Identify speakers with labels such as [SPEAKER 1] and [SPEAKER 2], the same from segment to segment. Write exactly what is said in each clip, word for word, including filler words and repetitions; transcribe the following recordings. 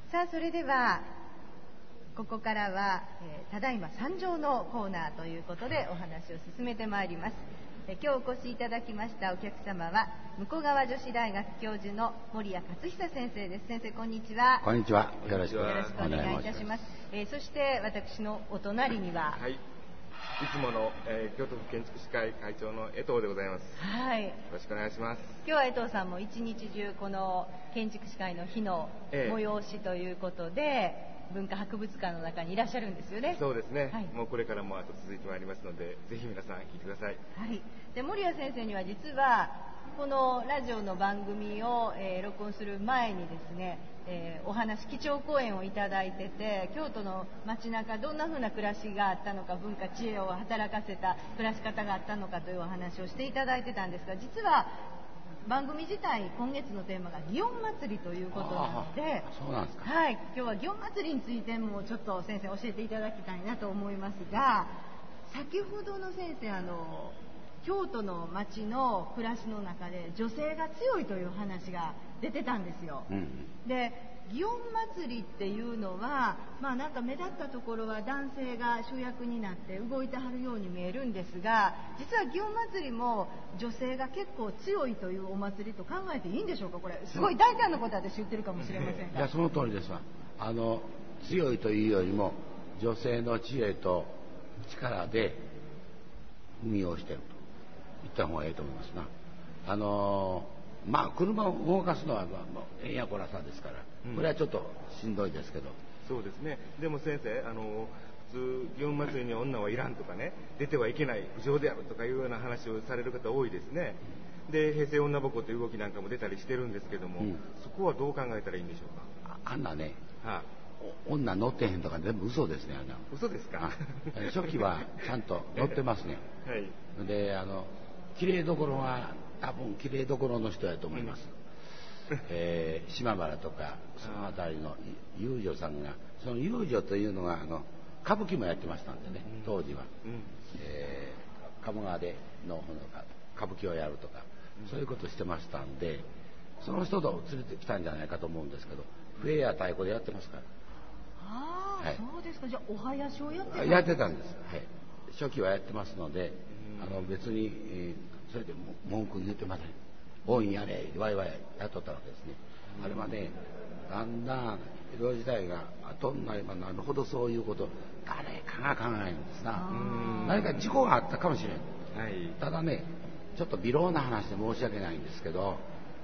[SPEAKER 1] さあ、それではここからは、えー、ただいま参上のコーナーということでお話を進めてまいります。えー、今日お越しいただきましたお客様は向川女子大学教授の守屋勝久先生です。先生、こんにちは。
[SPEAKER 2] こんにちは。よろしくお
[SPEAKER 1] 願いいたします。えー、そして私のお隣には、
[SPEAKER 3] はい、いつもの、えー、京都府建築士会会長の江藤でございます。
[SPEAKER 1] はい、よ
[SPEAKER 3] ろしくお願いします。
[SPEAKER 1] 今日は江藤さんも一日中この建築士会の日の催しということで、ええ文化博物館の中にいらっしゃるんですよね。
[SPEAKER 3] そうですね、
[SPEAKER 1] はい、
[SPEAKER 3] もうこれからもあと続いてまいりますので、ぜひ皆さん聞いてください。
[SPEAKER 1] はい、で守屋先生には実はこのラジオの番組を、えー、録音する前にですね、えー、お話基調講演をいただいてて、京都の街中どんな風な暮らしがあったのか、文化知恵を働かせた暮らし方があったのかというお話をしていただいてたんですが、実は番組自体今月のテーマが祇園祭りということなので、
[SPEAKER 2] そうなんですか。
[SPEAKER 1] はい、今日は祇園祭りについてもちょっと先生教えていただきたいなと思いますが、先ほどの先生、あの京都の町の暮らしの中で女性が強いという話が出てたんですよ。うん、で祇園祭りっていうのは、まあ、なんか目立ったところは男性が主役になって動いてはるように見えるんですが、実は祇園祭りも女性が結構強いというお祭りと考えていいんでしょうか。これすごい大胆なことは私言ってるかもしれませんが、
[SPEAKER 2] いやその通りですわ。あの強いというよりも女性の知恵と力で運用していると言った方がいいと思いますな。あのまあ車を動かすのはえんやこらさですから、これはちょっとしんどいですけど、
[SPEAKER 3] うん、そうですね。でも先生、あの普通祇園祭りに女はいらんとかね、出てはいけない、不浄であるとかいうような話をされる方多いですね。で平成女ぼこという動きなんかも出たりしてるんですけども、うん、そこはどう考えたらいいんでしょうか。
[SPEAKER 2] あ, あんなね、は
[SPEAKER 3] あ、
[SPEAKER 2] 女乗ってへんとか全部嘘ですね。あんな
[SPEAKER 3] 嘘ですか。
[SPEAKER 2] 初期はちゃんと乗ってますね。はい、であの綺麗どころは多分綺麗どころの人やと思います。うん、えー、島原とかその辺りの遊女さんが、その遊女というのがあの歌舞伎もやってましたんでね、当時は、うん、えー、鴨川での歌舞伎をやるとか、うん、そういうことしてましたんで、その人と連れてきたんじゃないかと思うんですけど、笛や太鼓でやってますから。
[SPEAKER 1] ああ、はい、そうですか。じゃあお囃子をやってたんですか。
[SPEAKER 2] やってたんです。はい、初期はやってますので、あの別に、えー、それで文句言ってません。大いにやれワイワイやっとったわけですね。あれはね、だんだん江戸時代が後になればなるほどそういうこと誰かが考えるんですな。何か事故があったかもしれん、はい、ただね、ちょっと微量な話で申し訳ないんですけど、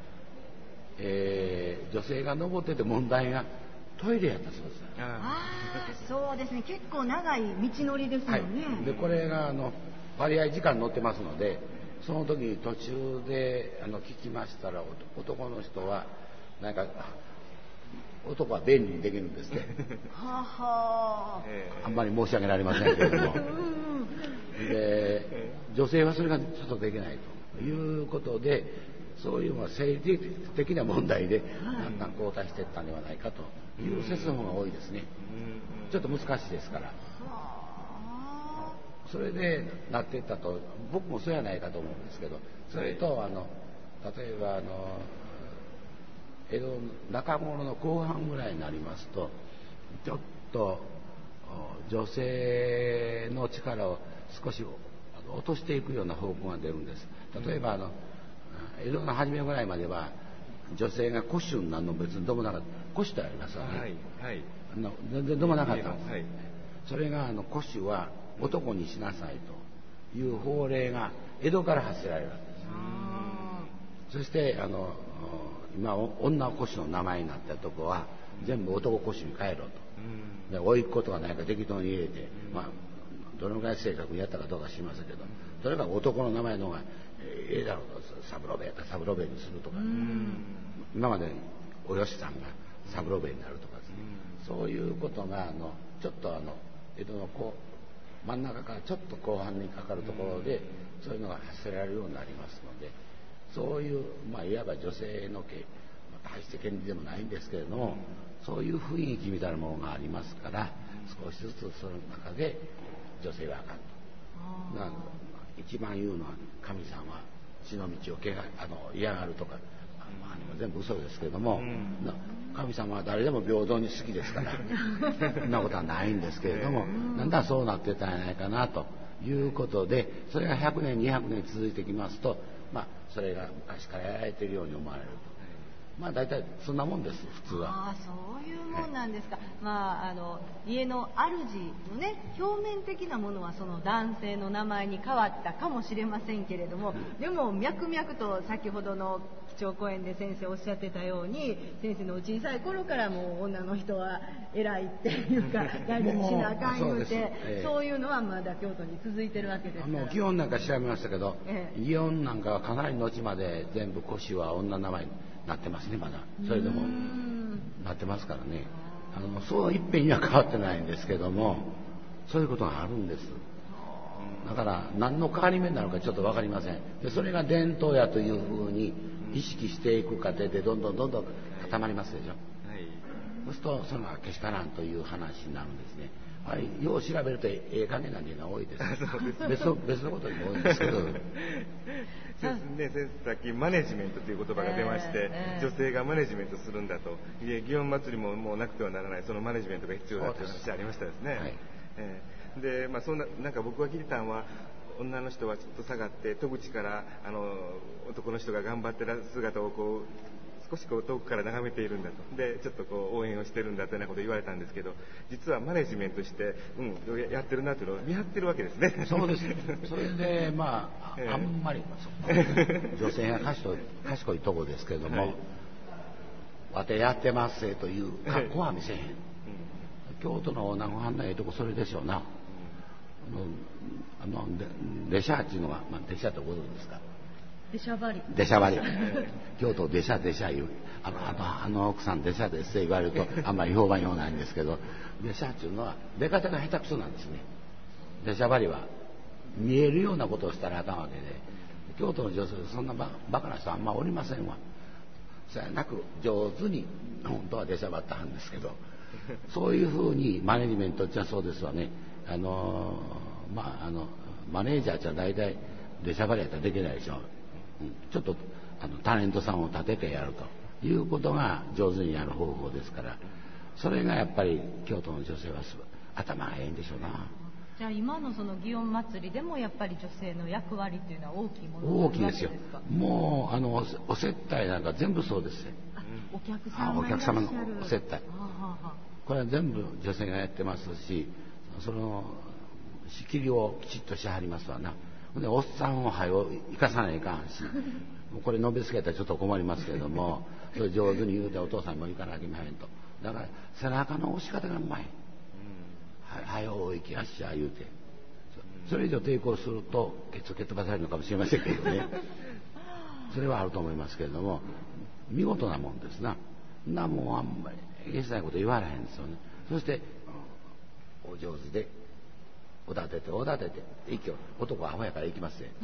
[SPEAKER 2] えー、女性が登ってて問題がトイレやったそうです。
[SPEAKER 1] ああ、そうですね。結構長い道のりですよね。
[SPEAKER 2] はい、でこれがあの割合時間乗ってますので、その時に途中であの聞きましたら、男の人はなんか男は便利にできるんですね。ははあんまり申し訳ありませんけれどもで女性はそれがちょっとできないということで、そういうのは生理的な問題でだんだん後退していったんではないかという説の方が多いですね。ちょっと難しいですから。それでなっていったと僕もそうやないかと思うんですけど、それとあの例えばあの江戸中頃の後半ぐらいになりますと、ちょっと女性の力を少し落としていくような方向が出るんです。例えばあの江戸の初めぐらいまでは女性が戸主になるの別にどもなかった。戸主とありますわね、はいはい、あの全然どもなかったんです、はい、それがあの戸主は男にしなさいという法令が江戸から発せられるわけです。そしてあの今女戸主の名前になったとこは全部男戸主に変えろと。で甥っ子とか何か適当に入れて、まあどのぐらい正確にやったかどうか知りませんけど、とにかく男の名前の方がええだろうと、三郎兵衛やったら三郎兵衛にするとか、今までおよしさんが三郎兵衛になるとかですね、そういうことがあのちょっとあの江戸のこう真ん中からちょっと後半にかかるところでそういうのが発せられるようになりますので、そういう、まあ、いわば女性の権大して権利でもないんですけれども、そういう雰囲気みたいなものがありますから、少しずつその中で女性はあかんと。なん一番言うのは神さんは血の道をけがあの嫌がるとか、まあ、全部嘘ですけれども、神様は誰でも平等に好きですからそんなことはないんですけれども、だんだんそうなってたんじゃないかなということで、それがひゃくねんにひゃくねん続いてきますと、まあ、それが昔からやられているように思われると。まあ大体そんなもんです、普通は。
[SPEAKER 1] ああ、そういうもんなんですか。はい、まあ、あの家の主のね、表面的なものはその男性の名前に変わったかもしれませんけれども、でも脈々と先ほどの基調講演で先生おっしゃってたように、先生の小さい頃からもう女の人は偉いっていうか大事にしなあかん言うて、ええ、そういうのはまだ京都に続いてるわけですから。
[SPEAKER 2] もう祇園なんか調べましたけど、ええ、祇園なんかはかなり後まで全部越は女名前になってますね。まだそれでもなってますからね。あのそういっぺんには変わってないんですけども、そういうことがあるんです。だから何の変わり目になるかちょっと分かりません。でそれが伝統やというふうに意識していく過程でどんどんどんどん固まりますでしょ。はい、そうするとそのけしからんという話になるんですね。はい、よう調べるとええ加減な人が多いです。別の別のことにも多いんですけど。
[SPEAKER 3] そうですね、さっきマネジメントという言葉が出まして、えーえー、女性がマネジメントするんだと、祇園祭ももうなくてはならない、そのマネジメントが必要だという話ありましたですね。はい、えー、で、まあ、そんななんか僕が聞いたのは、女の人はちょっと下がって戸口からあの男の人が頑張ってる姿をこう少しこう遠くから眺めているんだと、でちょっとこう応援をしてるんだというようなことを言われたんですけど、実はマネジメントして、うん、やってるなというのを見張ってるわけですね。
[SPEAKER 2] そうです。それでまあ、えー、あんまり女性が賢い賢いとこですけれども、はい、わてやってますせという格好は見せへん、うん、京都の女子はんのええとこそれでしょうな。あの出社っていうのは、まあ、出社ってことですか。
[SPEAKER 1] 出しゃばり。
[SPEAKER 2] 出しゃばり。京都出社出社言う。あの、あの、あの奥さん出社ですって言われると、あんまり評判ようないんですけど、出社っていうのは出方が下手くそなんですね。出しゃばりは見えるようなことをしたらあかんわけで、京都の女性でそんなババカな人はあんまおりませんわ。そやなく上手に本当は出しゃばったんですけど、そういうふうにマネジメントってのはそうですわね。あのまああのマネージャーじゃ大体出しゃばりやったらできないでしょ。ちょっとあのタレントさんを立ててやるということが上手にやる方法ですから、それがやっぱり京都の女性は頭がええんでしょうな。
[SPEAKER 1] じゃあ今のその祇園祭りでもやっぱり女性の役割っていうのは大きいものなんですか？
[SPEAKER 2] 大きいですよ。もうあのお接待なんか全部そうですよ。
[SPEAKER 1] お客様
[SPEAKER 2] お客様のお接待、これは全部女性がやってますし、その仕切りをきちっとしはりますわな。でおっさんをはよ生かさないかんし、これ述べつけたらちょっと困りますけれども、それ上手に言うてお父さんも行かなきゃいけまへんと。だから背中の押し方がうまい。はよ行きやっしゃ言うて、それ以上抵抗するとケツ蹴飛ばされるのかもしれませんけどね。それはあると思いますけれども、見事なもんですな。なもうあんまりえげつないこと言われへんですよね。そしてお上手でおだてておだてて息を男はアホやから行きますね。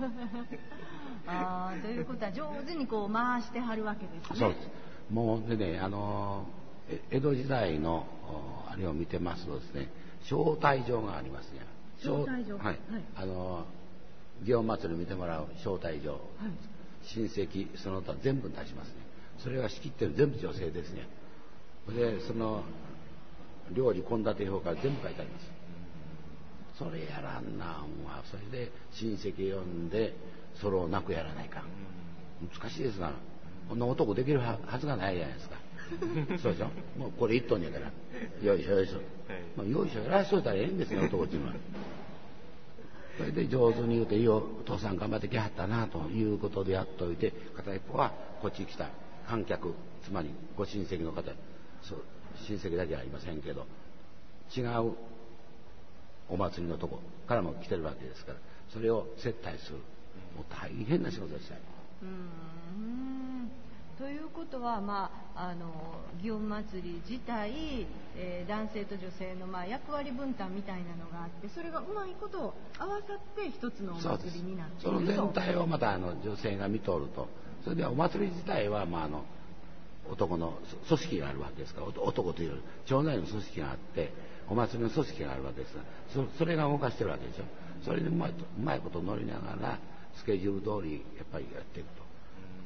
[SPEAKER 1] ああ、ということは上手にこう回してはるわけですね。
[SPEAKER 2] そうです。もうでね、あの江戸時代のあれを見てますとですね、招待状がありますね。
[SPEAKER 1] 招待状。
[SPEAKER 2] はい。はい、あの祇園祭り見てもらう招待状、はい、親戚その他全部出しますね。それは仕切ってる全部女性ですね。でその料理献立表から全部書いてあります。それやらんなんはそれで親戚呼んでそれをなくやらないかん。難しいですが、こんな男できるはずがないじゃないですか。そうでしょ。もうこれ一トンやからよいしょよいしょ、はい、よいしょやらしといたらええんですよ男っていうのは。それで上手に言うていいよお父さん頑張ってきはったなということでやっといて、片一方はこっち来た観客、つまりご親戚の方、そう親戚だけはありませんけど違うお祭りのとこからも来てるわけですから、それを接待する、もう大変な仕事でしたよ。
[SPEAKER 1] うーんということは、まあ、あの祇園祭り自体、えー、男性と女性の、まあ、役割分担みたいなのがあって、それがうまいこと合わさって一つのお祭りになっていると。
[SPEAKER 2] その全体をまたあの女性が見とると、それではお祭り自体は、まあ、あの男の組織があるわけですから、男というより町内の組織があってお祭りの組織があるわけですから、 そ, それが動かしてるわけでしょ。それでうまいとうまいこと乗りながらスケジュール通りやっぱりやっていくと、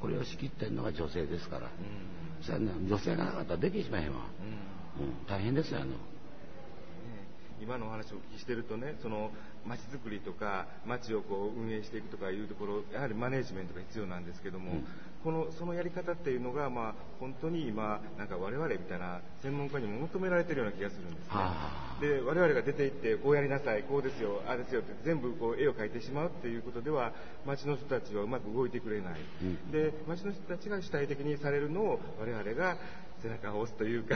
[SPEAKER 2] これを仕切ってるのが女性ですから、それは、ね、女性がなかったらできしまへんわ、うんうん、大変ですよあの
[SPEAKER 3] 今のお話をお聞きしてるとね、その街づくりとか街をこう運営していくとかいうところ、やはりマネージメントが必要なんですけども、うん、このそのやり方っていうのが、まあ、本当に今なんか我々みたいな専門家にも求められてるような気がするんですね。で我々が出て行ってこうやりなさい、こうですよ、ああですよって全部こう絵を描いてしまうっていうことでは街の人たちはうまく動いてくれない、うん、で街の人たちが主体的にされるのを我々が背中を押すというか、うん、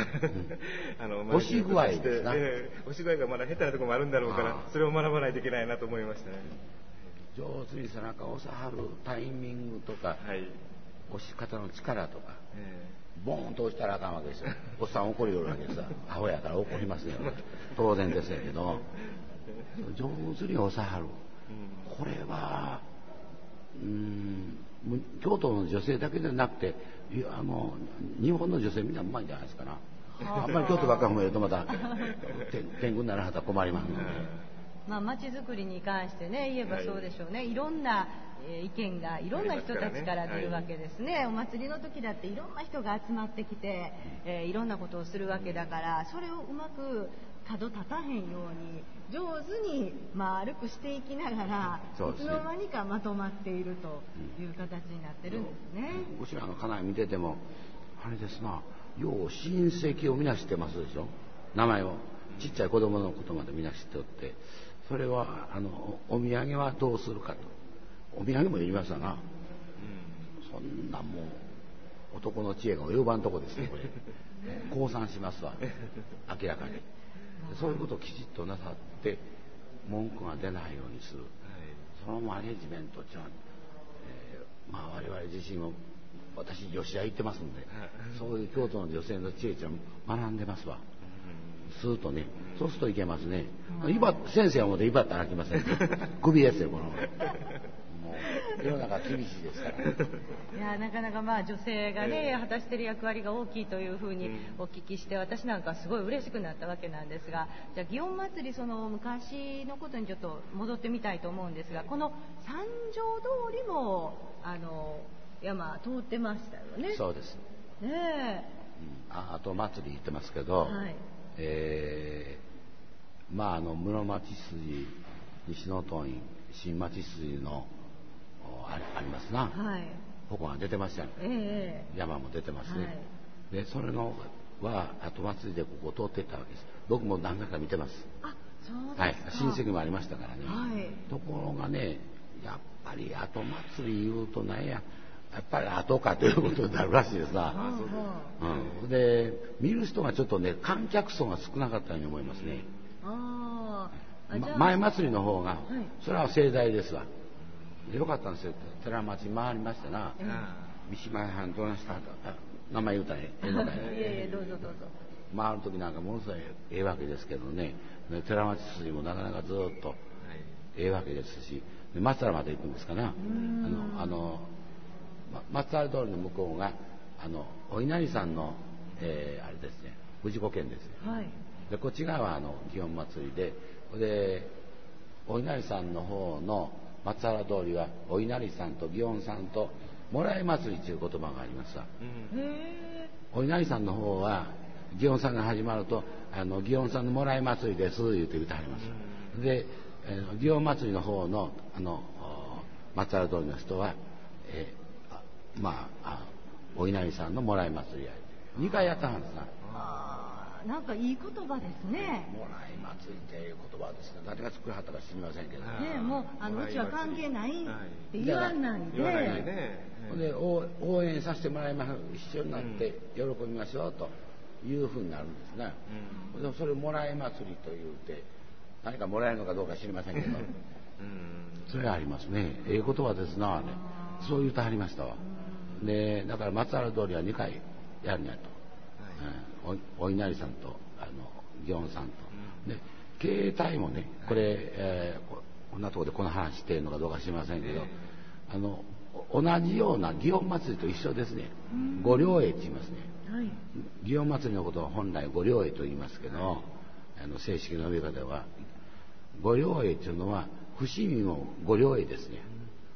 [SPEAKER 3] あの
[SPEAKER 2] 押し具合ですな、
[SPEAKER 3] えー、押し具合がまだ下手なところもあるんだろうから、それを学ばないといけないなと思いましたね。
[SPEAKER 2] 上手に背中を押さはるタイミングとか、はい、押し方の力とか、えー、ボーンと押したらあかんわけですよ。おっさん怒りよるわけですわ。アホやから怒りますよ、当然ですけど、上手に押さはる、うん、これはうーん京都の女性だけでなくて、いやあの日本の女性みんなうまいんじゃないですかな。あんまり京都ばっかり褒めるとまた天狗にならはったら困りますので、
[SPEAKER 1] まあ、街づくりに関してね言えばそうでしょうね、はい、いろんな、えー、意見がいろんな人たちから出るわけですね、はい、お祭りの時だっていろんな人が集まってきて、えー、いろんなことをするわけだから、それをうまく角立たへんように上手に丸くしていきながら、いつの間にかまとまっているという形になってるんですね。
[SPEAKER 2] うちらの家内見ててもあれですな、よう親戚をみなしてますでしょ、名前をちっちゃい子供のことまでみなしておって、それはあのお土産はどうするかと、お土産も言いましたな、うん、そんなもう男の知恵が及ばんとこですねこれ降参しますわ明らかに。そういうことをきちっとなさって文句が出ないようにする、はい、そのマネジメントっていうのは、えーまあ、我々自身も私女子屋行ってますんで、そういう京都の女性の知恵っていうのは学んでますわ、するとね、そうするといけますね、うん、いば先生はもうで威張ったらあきません首ですよこのもう世の中厳しいですから
[SPEAKER 1] いやなかなかまあ女性がね、えー、果たしてる役割が大きいというふうにお聞きして、私なんかすごい嬉しくなったわけなんですが、じゃあ祇園祭り、その昔のことにちょっと戻ってみたいと思うんですが、この三条通りもあの山通ってましたよね。
[SPEAKER 2] そうです
[SPEAKER 1] ねえ、
[SPEAKER 2] うん、あ, あと祭り行ってますけど、はい、えー、まああの室町筋、西野洞院、新町筋の あ, ありますな、はい、ここが出てましたよ、えー、山も出てますね、はい、でそれのは後祭りでここを通っていったわけです。僕も何回か見てます。
[SPEAKER 1] あ、そうですか。
[SPEAKER 2] はい、親戚もありましたからね、
[SPEAKER 1] はい、
[SPEAKER 2] ところがね、やっぱり後祭り言うとなんややっぱり後かということになるらしいですな、うん、で見る人がちょっとね観客層が少なかったように思いますね。
[SPEAKER 1] ああ、
[SPEAKER 2] ま、前祭りの方が、はい、それは盛大ですわ。よかったんですよ。寺町回りましてな、うん、三島屋藩どうなした名前言うたらええのかい
[SPEAKER 1] いえいえ、どうぞどうぞ。
[SPEAKER 2] 回る時なんかものすごいええわけですけどね、寺町筋もなかなかずっとええわけですし、松原まで行くんですかな、あのあの松原通りの向こうがあのお稲荷さんの、えー、あれですね、藤子県ですね、はい、でこっち側はあの祇園祭りで、でお稲荷さんの方の松原通りはお稲荷さんと祇園さんともらい祭りという言葉がありますわ、うん、お稲荷さんの方は祇園さんが始まるとあの祇園さんのもらい祭りです言うて言うてはります、うん、で、えー、祇園祭りの方のあの松原通りの人は、えーまあ、あお稲荷さんのもらい祭りやにかいやったはずな。
[SPEAKER 1] あ、なんかいい言葉ですね。
[SPEAKER 2] もらい祭りっていう言葉ですね。誰が作らはったか知りませんけど
[SPEAKER 1] ね。もうあのうちは関係ないって言わないで、
[SPEAKER 2] で応援させてもらいます、一緒になって喜びましょうというふうになるんですね、うん、でもそれもらい祭りというて何かもらえるのかどうか知りませんけど、うん、それはありますね。ええ言葉ですな、ね、そう言うてはりましたわ。でだから松原通りはにかいやるんやと、はい、お, お稲荷さんとあの祇園さんと、うん、で携帯もねこれ、はい、えー、こんなところでこの話しているのかどうか知りませんけど、えー、あの同じような祇園祭りと一緒ですね。御霊会って言いますね、はい、祇園祭りのことは本来御霊会と言いますけど、はい、あの正式な呼び方は御霊会というのは伏見も御霊会ですね。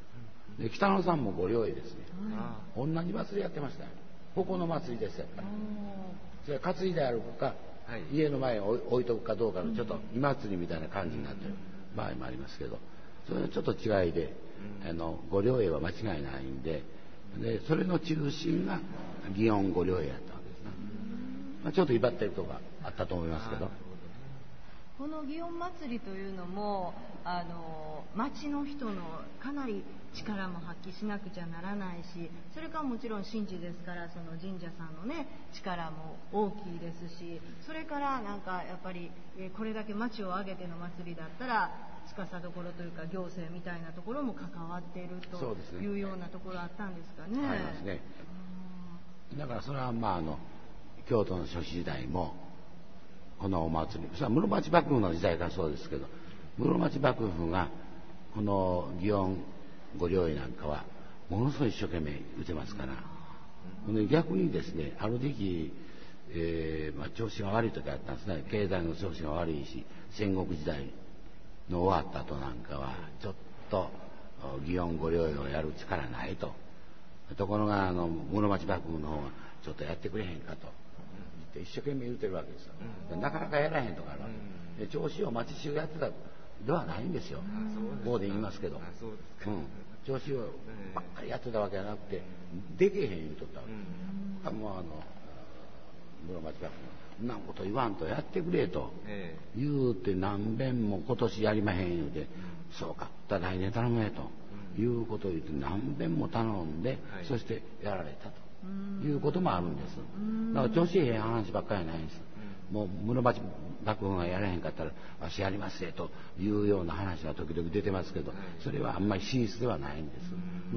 [SPEAKER 2] で北野さんもご両営ですね、同じ祭りやってましたよ。ここの祭りですやっぱり。それ担いで歩くか、はい、家の前に置いとくかどうかのちょっと湯祭りみたいな感じになってる場合もありますけど、それはちょっと違いで、あのご両営は間違いないんで、でそれの中心が祇園ご両営やったわけですね。まあ、ちょっと威張ってるとこがあったと思いますけど、
[SPEAKER 1] この祇園祭りというのもあの町の人のかなり力も発揮しなくちゃならないし、それからもちろん神事ですからその神社さんのね力も大きいですし、それからなんかやっぱりこれだけ町を挙げての祭りだったら司どころというか行政みたいなところも関わっているというようなところあったんですかね。
[SPEAKER 2] ありますね。だからそれはまああの京都の諸子時代もこのお祭り、それは室町幕府の時代からそうですけど、室町幕府がこの祇園ご両営なんかはものすごい一生懸命打てますから、で逆にですねある時期、えーまあ、調子が悪い時あったんですね。経済の調子が悪いし、戦国時代の終わった後なんかはちょっと祇園ご両営をやる力ないと。ところがあの室町幕府の方がちょっとやってくれへんかと言って一生懸命言うてるわけですよ、うん、なかなかやらへんとかあるわけで、調子を町衆がやってたではないんですよ。ここで言いますけど、うん、調子をばっかりやってたわけじゃなくてできへん言うとったわけです、うん、もうあの室町幕府そんなこと言わんとやってくれと言うて何遍も今年やりまへん言うて、そうか来年頼むやということを言って何遍も頼んで、はい、そしてやられたということもあるんです。だから調子いい話ばっかりじゃないんです。もう室町幕府がやらへんかったらわしやりますよというような話が時々出てますけど、それはあんまり真実ではないんです。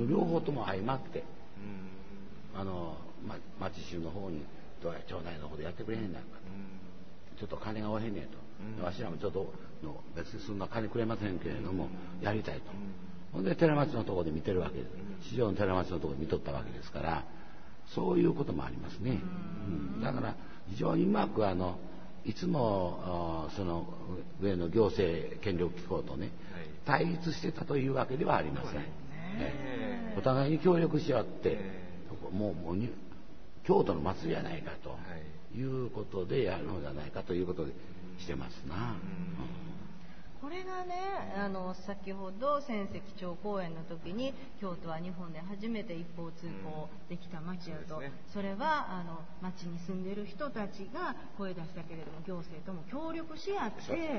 [SPEAKER 2] 両方とも相まってあの、ま、町衆の方にどうや町内の方でやってくれへんなんかと、ちょっと金がおへんねえと、わしらもちょっと別にそんな金くれませんけれどもやりたいと。ほんで寺町のところで見てるわけです。市場の寺町のところで見とったわけですから、そういうこともありますね。うん、だから非常にうまくあのいつもその上の行政権力機構とね、はい、対立してたというわけではありません。ね、お互いに協力し合って、もうもう京都の祭りじゃないかということでやるのじゃないかということでしてますな。うん、
[SPEAKER 1] これがね、あの先ほど仙石町公演の時に京都は日本で初めて一方通行できた町やと、うん そ, ね、それはあの町に住んでる人たちが声出したけれども行政とも協力し合って、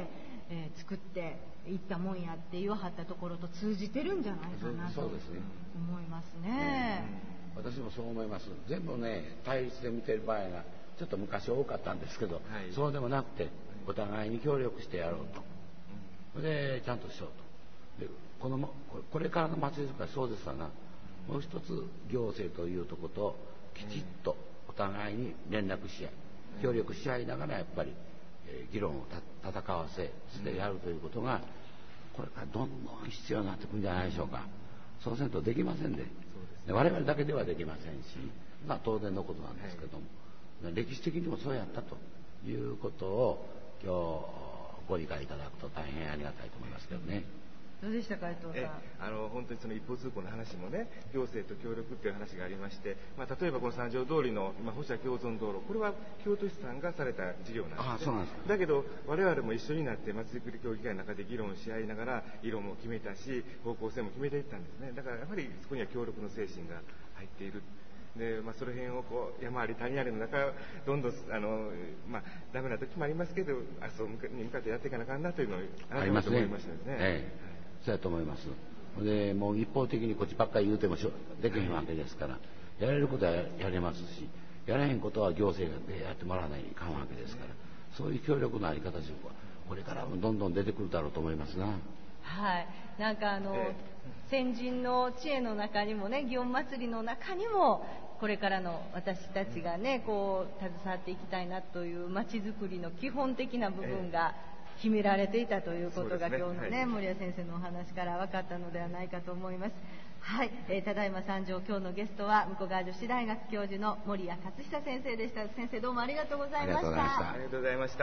[SPEAKER 1] えー、作っていったもんやって言わはったところと通じてるんじゃないかなと思いますね。
[SPEAKER 2] うん、私もそう思います。全部ね対立で見てる場合がちょっと昔多かったんですけど、はい、そうでもなくてお互いに協力してやろうと。でちゃんとしようと。でこのこれからの祭りとかそうですわな、もう一つ行政というところときちっとお互いに連絡し合い協力し合いながらやっぱり、えー、議論をた戦わせしてやるということがこれからどんどん必要になってくるんじゃないでしょうか。そうせんとできませんで、で我々だけではできませんし、まあ当然のことなんですけども、はい、歴史的にもそうやったということを今日ご理解いただくと大変ありがたいと思いますけどね。
[SPEAKER 1] どうでしたか伊藤さん。
[SPEAKER 3] あの本当にその一方通行の話もね、行政と協力っていう話がありまして、まあ、例えばこの三条通りの今保社共存道路、これは京都市さんがされた事業なんです、ね、
[SPEAKER 2] ああそうなんですか。
[SPEAKER 3] だけど我々も一緒になってまちづくり協議会の中で議論し合いながら色も決めたし方向性も決めていったんですね。だからやはりそこには協力の精神が入っている。でまあ、その辺をこう山あり谷ありの中どんどんあの、まあ、ダメな時もありますけど明日に向かってやっていかなあかんなというのを改めて思いましたですね。
[SPEAKER 2] ええ、そうやと思います。でもう一方的にこっちばっかり言うてもできへんわけですから、やれることはやれますし、やらへんことは行政でやってもらわないといかんわけですから、そういう協力のあり方はこれからもどんどん出てくるだろうと思いますな。
[SPEAKER 1] はい、なんかあの、ええ、先人の知恵の中にもね、祇園祭りの中にもこれからの私たちがねこう携わっていきたいなという街づくりの基本的な部分が秘められていたということが、ええ、今日のね、はい、森谷先生のお話から分かったのではないかと思います。はい、えー、ただいま参上、今日のゲストは向川女子大学教授の森谷勝久先生でした。先生どうもありがとうございました。
[SPEAKER 3] ありがとうございました。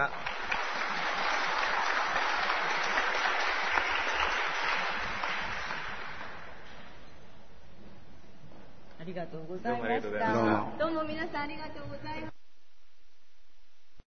[SPEAKER 1] りがとうございまし
[SPEAKER 3] どうもありがとうござい
[SPEAKER 1] た。
[SPEAKER 3] ま
[SPEAKER 2] した
[SPEAKER 1] どうも皆さんありがとうございました。